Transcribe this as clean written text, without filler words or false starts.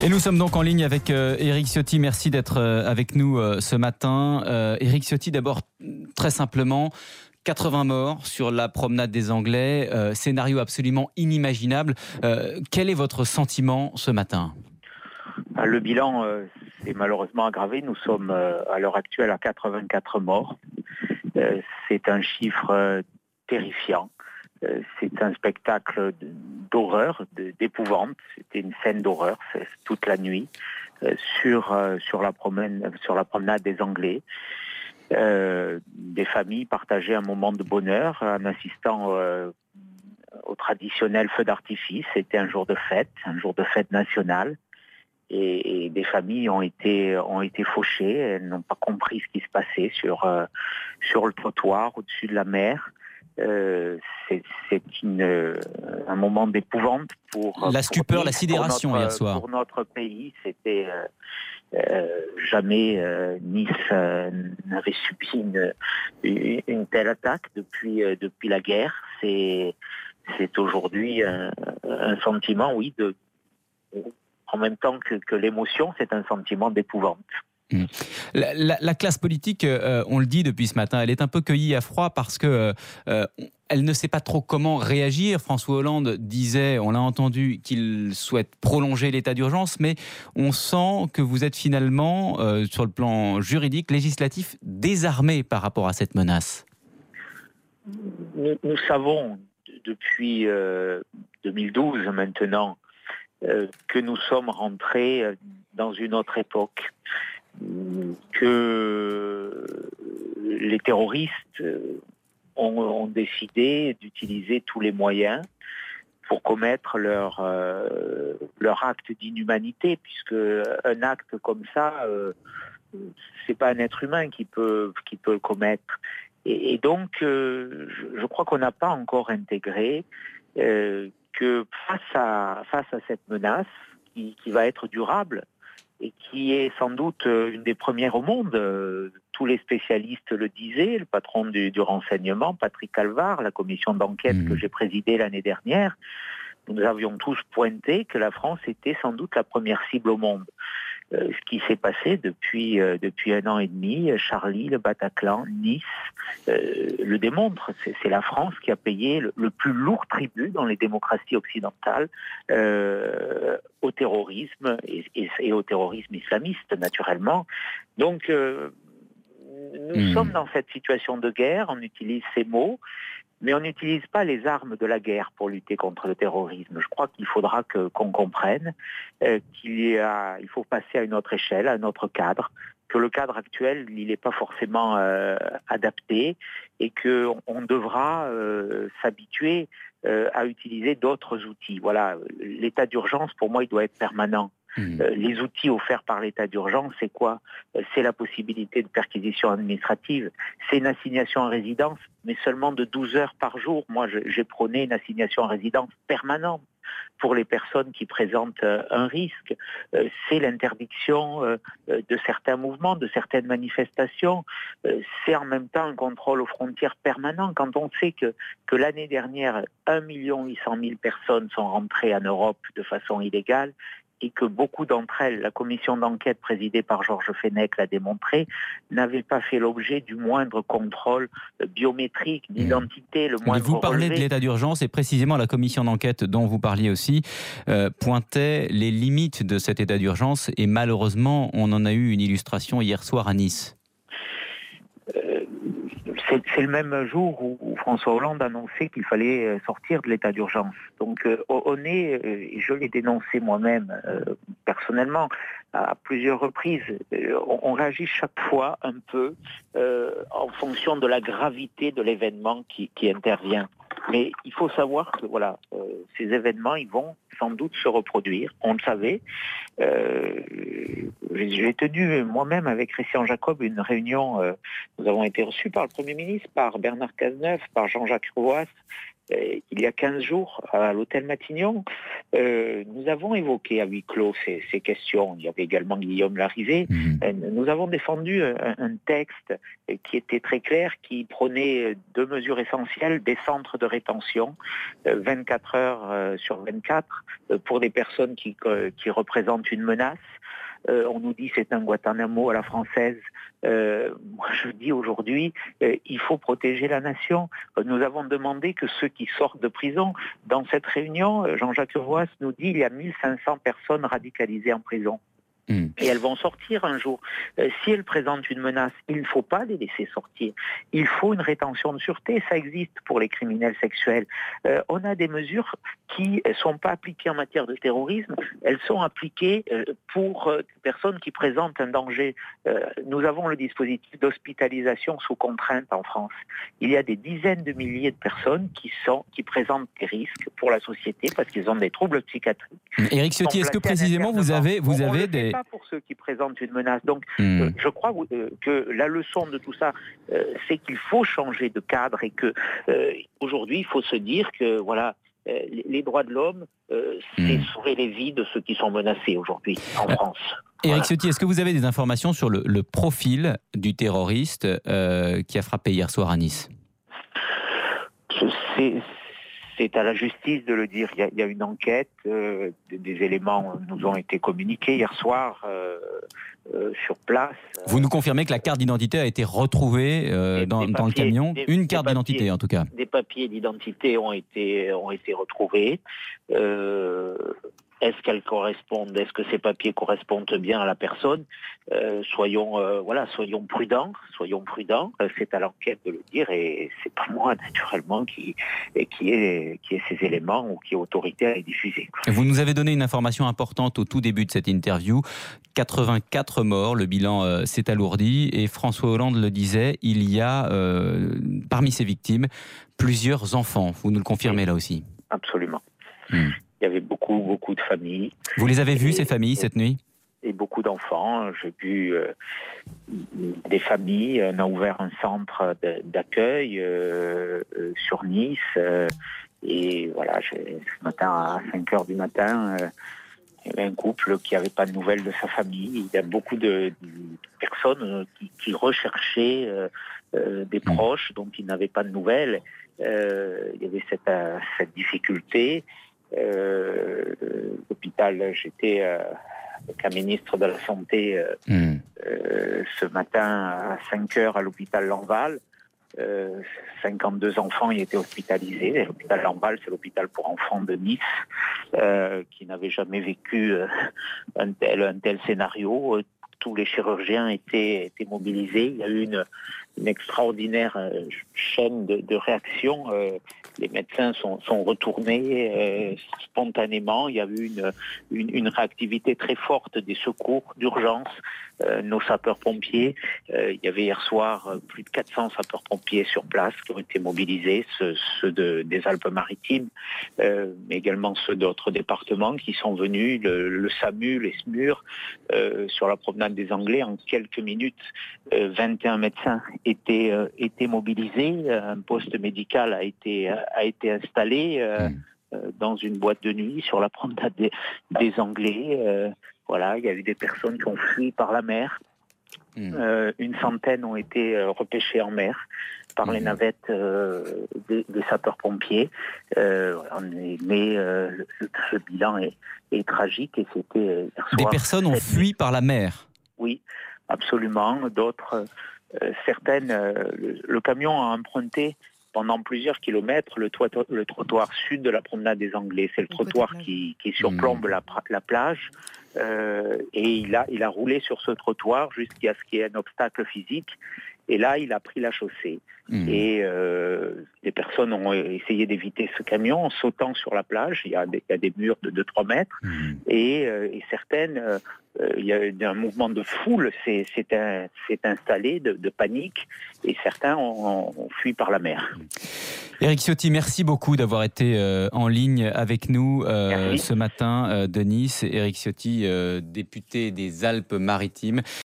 Et nous sommes donc en ligne avec Éric Ciotti. Merci d'être avec nous ce matin. Éric Ciotti, d'abord, très simplement, 80 morts sur la promenade des Anglais, scénario absolument inimaginable. Quel est votre sentiment ce matin ? Le bilan s'est malheureusement aggravé. Nous sommes à l'heure actuelle à 84 morts. C'est un chiffre terrifiant. C'est un spectacle d'horreur, d'épouvante. C'était une scène d'horreur toute la nuit sur la promenade des Anglais. Des familles partageaient un moment de bonheur en assistant au traditionnel feu d'artifice. C'était un jour de fête nationale. Et des familles ont été fauchées. Elles n'ont pas compris ce qui se passait sur le trottoir au-dessus de la mer. C'est un moment d'épouvante pour la stupeur, la sidération hier soir. Pour notre pays, c'était jamais Nice n'avait subi une telle attaque depuis la guerre. C'est aujourd'hui un sentiment, oui, en même temps que l'émotion, c'est un sentiment d'épouvante. La classe politique, on le dit depuis ce matin, elle est un peu cueillie à froid parce que elle ne sait pas trop comment réagir. François Hollande disait, on l'a entendu, qu'il souhaite prolonger l'état d'urgence, mais on sent que vous êtes finalement, sur le plan juridique, législatif, désarmé par rapport à cette menace. Nous savons depuis 2012 maintenant que nous sommes rentrés dans une autre époque, que les terroristes ont décidé d'utiliser tous les moyens pour commettre leur acte d'inhumanité, puisque un acte comme ça, c'est pas un être humain qui peut le commettre. Et donc, je crois qu'on n'a pas encore intégré que face à cette menace qui va être durable et qui est sans doute une des premières au monde, tous les spécialistes le disaient, le patron du renseignement, Patrick Alvar, la commission d'enquête que j'ai présidée l'année dernière, nous avions tous pointé que la France était sans doute la première cible au monde. Ce qui s'est passé depuis 1 an et demi, Charlie, le Bataclan, Nice, le démontre. C'est la France qui a payé le plus lourd tribut dans les démocraties occidentales au terrorisme et au terrorisme islamiste, naturellement. Donc, nous sommes dans cette situation de guerre, on utilise ces mots, mais on n'utilise pas les armes de la guerre pour lutter contre le terrorisme. Je crois qu'il faudra qu'on comprenne qu'il faut passer à une autre échelle, à un autre cadre, que le cadre actuel, il n'est pas forcément adapté et qu'on devra s'habituer à utiliser d'autres outils. Voilà, l'état d'urgence, pour moi, il doit être permanent. Les outils offerts par l'état d'urgence, c'est quoi ? C'est la possibilité de perquisition administrative, c'est une assignation en résidence, mais seulement de 12 heures par jour. Moi, j'ai prôné une assignation en résidence permanente pour les personnes qui présentent un risque. C'est l'interdiction de certains mouvements, de certaines manifestations. C'est en même temps un contrôle aux frontières permanent. Quand on sait que l'année dernière, 1 800 000 personnes sont rentrées en Europe de façon illégale, et que beaucoup d'entre elles, la commission d'enquête présidée par Georges Fenech l'a démontré, n'avaient pas fait l'objet du moindre contrôle biométrique, d'identité, le moindre Vous parlez relevé. de l'état d'urgence et précisément la commission d'enquête dont vous parliez aussi pointait les limites de cet état d'urgence et malheureusement on en a eu une illustration hier soir à Nice. C'est le même jour où François Hollande annonçait qu'il fallait sortir de l'état d'urgence. Donc on est, et je l'ai dénoncé moi-même personnellement à plusieurs reprises, on réagit chaque fois un peu en fonction de la gravité de l'événement qui intervient. Mais il faut savoir que voilà, ces événements, ils vont sans doute se reproduire. On le savait. J'ai tenu moi-même avec Christian Jacob une réunion. Nous avons été reçus par le Premier ministre, par Bernard Cazeneuve, par Jean-Jacques Roas, il y a 15 jours à l'hôtel Matignon, nous avons évoqué à huis clos ces questions. Il y avait également Guillaume Larrivé. Nous avons défendu un texte qui était très clair, qui prenait deux mesures essentielles: des centres de rétention 24 heures sur 24 pour des personnes qui représentent une menace. On nous dit c'est un Guantanamo à la française. Moi je dis aujourd'hui, il faut protéger la nation. Nous avons demandé que ceux qui sortent de prison, dans cette réunion, Jean-Jacques Roas nous dit il y a 1500 personnes radicalisées en prison. Et elles vont sortir un jour. Si elles présentent une menace, il ne faut pas les laisser sortir. Il faut une rétention de sûreté. Ça existe pour les criminels sexuels. On a des mesures qui ne sont pas appliquées en matière de terrorisme. Elles sont appliquées pour des personnes qui présentent un danger. Nous avons le dispositif d'hospitalisation sous contrainte en France. Il y a des dizaines de milliers de personnes qui présentent des risques pour la société parce qu'ils ont des troubles psychiatriques. Éric Ciotti, est-ce que précisément vous avez des... Pas pour ceux qui présentent une menace. Donc, je crois que la leçon de tout ça, c'est qu'il faut changer de cadre et que aujourd'hui, il faut se dire que voilà, les droits de l'homme, c'est sauver les vies de ceux qui sont menacés aujourd'hui en France. Éric Ciotti, est-ce que vous avez des informations sur le profil du terroriste qui a frappé hier soir à Nice ? C'est à la justice de le dire. Il y a une enquête, des éléments nous ont été communiqués hier soir sur place. Vous nous confirmez que la carte d'identité a été retrouvée dans le camion ? Une carte d'identité en tout cas. Des papiers d'identité ont été retrouvés. Est-ce qu'elles correspondent ? Est-ce que ces papiers correspondent bien à la personne ? Soyons prudents. C'est à l'enquête de le dire et c'est pas moi naturellement qui ai ces éléments ou qui est autorité à les diffuser. Vous nous avez donné une information importante au tout début de cette interview. 84 morts, le bilan s'est alourdi et François Hollande le disait, il y a parmi ces victimes plusieurs enfants. Vous nous le confirmez là aussi ? Absolument. Il y avait beaucoup de familles. Vous les avez vues, ces familles, cette nuit ? Et beaucoup d'enfants. J'ai vu des familles. On a ouvert un centre d'accueil sur Nice. Et voilà, ce matin, à 5h du matin, il y avait un couple qui n'avait pas de nouvelles de sa famille. Il y a beaucoup de personnes qui recherchaient des proches dont ils n'avaient pas de nouvelles. Il y avait cette difficulté. L'hôpital, j'étais avec un ministre de la Santé ce matin à 5h à l'hôpital Lamballe. 52 enfants y étaient hospitalisés. L'hôpital Lamballe, c'est l'hôpital pour enfants de Nice, qui n'avait jamais vécu un tel scénario. Tous les chirurgiens étaient mobilisés. Il y a eu une extraordinaire chaîne de réactions. Les médecins sont retournés spontanément. Il y a eu une réactivité très forte des secours d'urgence. Nos sapeurs-pompiers, il y avait hier soir plus de 400 sapeurs-pompiers sur place qui ont été mobilisés, ceux des Alpes-Maritimes, mais également ceux d'autres départements qui sont venus, le SAMU, les SMUR, sur la promenade des Anglais. En quelques minutes, 21 médecins étaient mobilisés. Un poste médical a été installé dans une boîte de nuit sur la promenade des Anglais. Voilà, il y a eu des personnes qui ont fui par la mer. Une centaine ont été repêchées en mer par les navettes des sapeurs-pompiers. Mais ce bilan est tragique et c'était hier soir. Des personnes ont fui par la mer ? Oui, absolument. D'autres, certaines, le camion a emprunté pendant plusieurs kilomètres le trottoir sud de la promenade des Anglais. C'est le trottoir qui surplombe la plage. Et il a roulé sur ce trottoir jusqu'à ce qu'il y ait un obstacle physique. Et là, il a pris la chaussée. Et les personnes ont essayé d'éviter ce camion en sautant sur la plage. Il y a des murs de 2-3 mètres. Et certaines, il y a eu un mouvement de foule s'est installé, de panique. Et certains ont fui par la mer. Éric Ciotti, merci beaucoup d'avoir été en ligne avec nous ce matin de Nice. Éric Ciotti, député des Alpes-Maritimes.